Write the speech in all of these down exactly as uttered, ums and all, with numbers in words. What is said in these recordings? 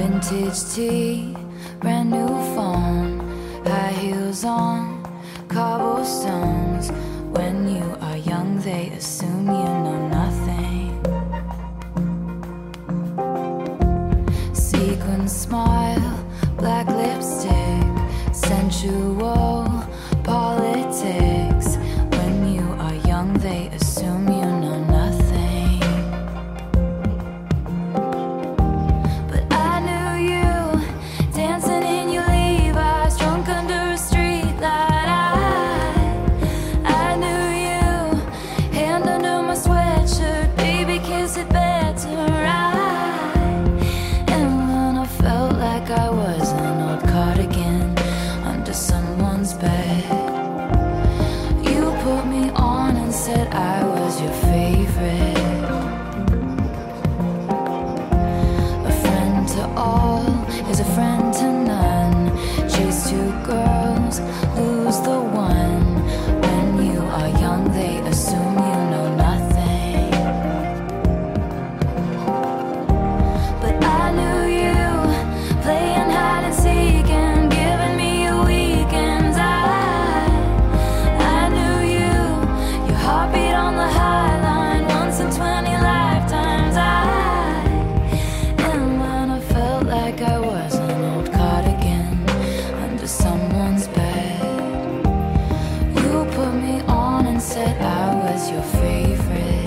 Vintage tea, brand new phone, high heels on, cobblestones. When you are young, they assume you know nothing. Sequin smile, black lipstick, sensual politics. When you are young, they assume you know nothing. But I knew you dancing in your Levi's, drunk under a street light. I, I knew you, hand under my sweatshirt, baby, kiss it better. I, and when I felt like I was an old cardigan under someone's bed, you put me on and said I was your favorite. A friend to all is a friend to none. Chase two girls, lose the one. When you are young, they assume you know nothing. But I knew you, playing hide and seek and giving me your weekends. I, I knew you, your heartbeat on the high line, once in twenty lifetimes. I, and when I felt like I was an old cardigan under someone's bed, you put me on and said I was your favorite.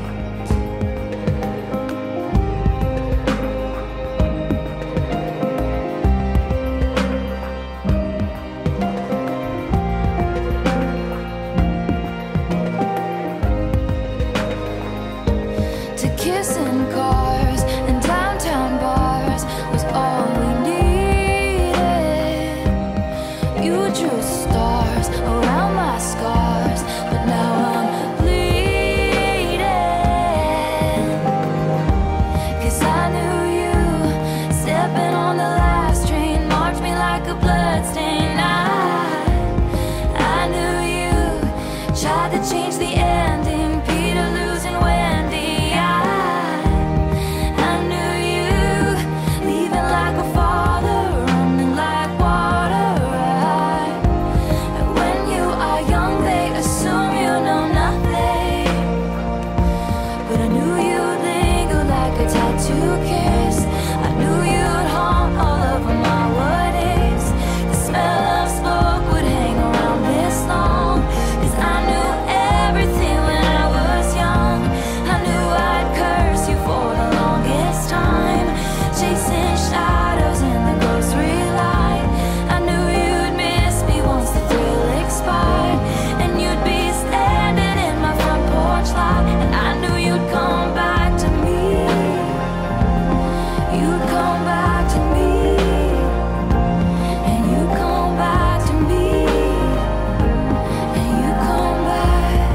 To kiss in cars and downtown bars was all we needed. You drew stars around my scars, but now I'm bleeding. 'Cause I knew you, stepping on the last train, marked me like a bloodstain. I, I knew you, tried to change the ending, Peter losing Wendy. I, I knew you, leaving like a father, running like water. I, and when you are young, they assume you know nothing. But I knew you'd linger like a tattoo kiss. I knew you'd haunt all over my what ifs. The smell of smoke would hang around this long. 'Cause I knew everything when I was young. I knew I'd curse you for the longest time, chasing shadows in the grocery line. I knew you'd miss me once the thrill expired, and you'd be standing in my front porch lot. And I knew you'd come back to me. You'd come back to me. And you come back to me. And you come back.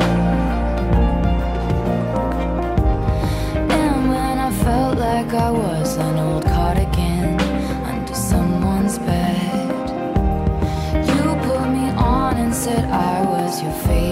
And when I felt like I was an old cardigan under someone's bed, you put me on and said I was your favorite.